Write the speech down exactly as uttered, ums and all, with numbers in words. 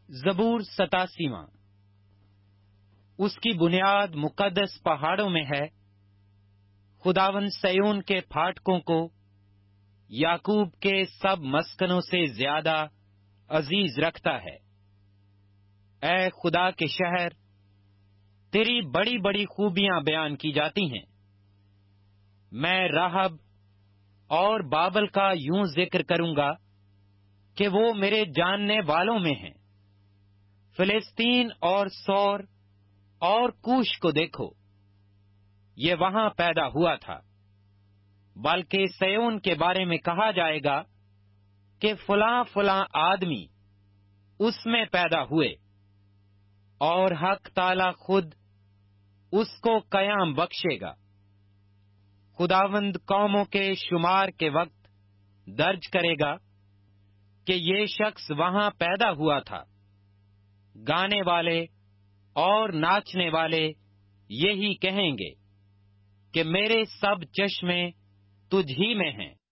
زبور ستاسیواں۔ اس کی بنیاد مقدس پہاڑوں میں ہے، خداوند سیون کے پھاٹکوں کو یعقوب کے سب مسکنوں سے زیادہ عزیز رکھتا ہے۔ اے خدا کے شہر، تیری بڑی بڑی خوبیاں بیان کی جاتی ہیں۔ میں راہب اور بابل کا یوں ذکر کروں گا کہ وہ میرے جاننے والوں میں ہیں۔ فلسطین اور سور اور کوش کو دیکھو، یہ وہاں پیدا ہوا تھا، بلکہ سیون کے بارے میں کہا جائے گا کہ فلاں فلاں آدمی اس میں پیدا ہوئے، اور حق تعالی خود اس کو قیام بخشے گا۔ خداوند قوموں کے شمار کے وقت درج کرے گا کہ یہ شخص وہاں پیدا ہوا تھا۔ گانے والے اور ناچنے والے یہی کہیں گے کہ میرے سب چشمے تجھ ہی میں ہیں۔